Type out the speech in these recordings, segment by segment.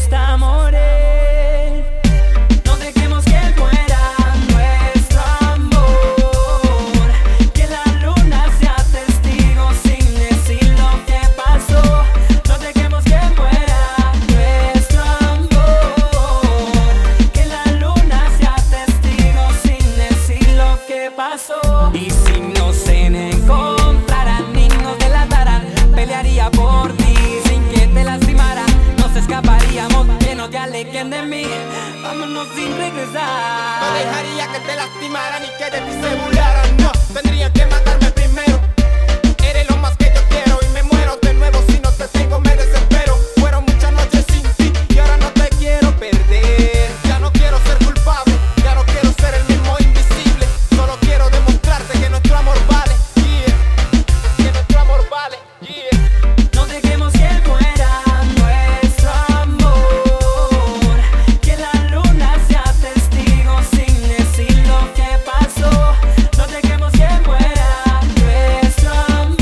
hasta morir. No dejemos que muera nuestro amor, que la luna sea testigo sin decir lo que pasó. No dejemos que muera nuestro amor, que la luna sea testigo sin decir lo que pasó. Y si nos encontraran y nos delataran, pelearía por ti sin que te lastimara. Nos escaparíamos, que no te alejen de mí, vámonos sin regresar. No dejaría que te lastimaran y que de ti se burlaran. No, tendrían que matarme primero. Eres lo más que yo quiero y me muero de nuevo. Si no te tengo me desespero. Fueron muchas noches sin ti y ahora no te quiero perder. Ya no quiero ser culpable, ya no quiero ser el mismo invisible. Solo quiero demostrarte que nuestro amor vale, yeah. Que nuestro amor vale, yeah. No dejemos que muera nuestro amor, que la luna sea testigo sin decir lo que pasó. No dejemos que muera nuestro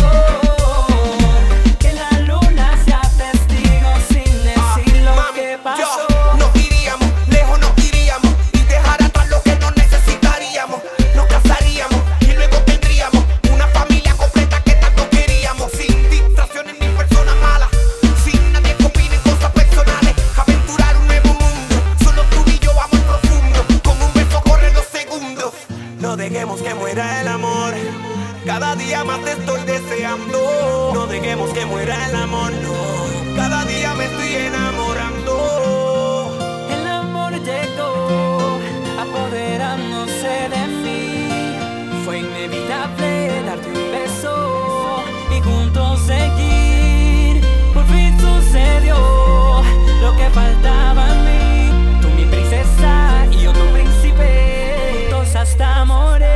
amor, que la luna sea testigo sin decir lo que pasó. Nos iríamos, lejos nos iríamos y dejar atrás lo que no necesitaríamos. Nos casaríamos y luego tendríamos una familia completa que tanto queríamos. Sin distracciones ni personas malas, sin nadie que opine en cosas personales. Aventurar un nuevo mundo, solo tú y yo, amor profundo. Con un beso corren los segundos. No dejemos que muera el amor, cada día más te estoy deseando. No dejemos que muera el amor, no, cada día me estoy enamorando. El amor llegó apoderándose de mí. Fue inevitable darte un beso y juntos seguir. Por fin sucedió lo que faltaba en mí. Tú mi princesa y yo tu príncipe, juntos hasta morir.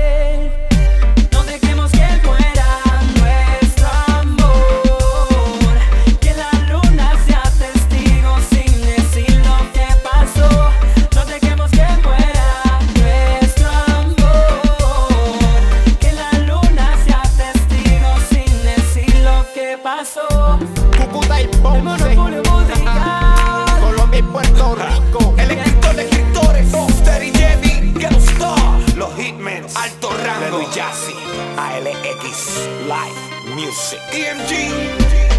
No dejemos que muera nuestro amor, que la luna sea testigo sin decir lo que pasó. No dejemos que muera nuestro amor, que la luna sea testigo sin decir lo que pasó. Cúcuta y El Ponce, monopolio musical. Colombia y Puerto Rico. El escritor de escritores, Foster y Jimmy, Ghetto Star, los Hitmen, Alto Rango, Jazzy, ALX, Live Music, EMG.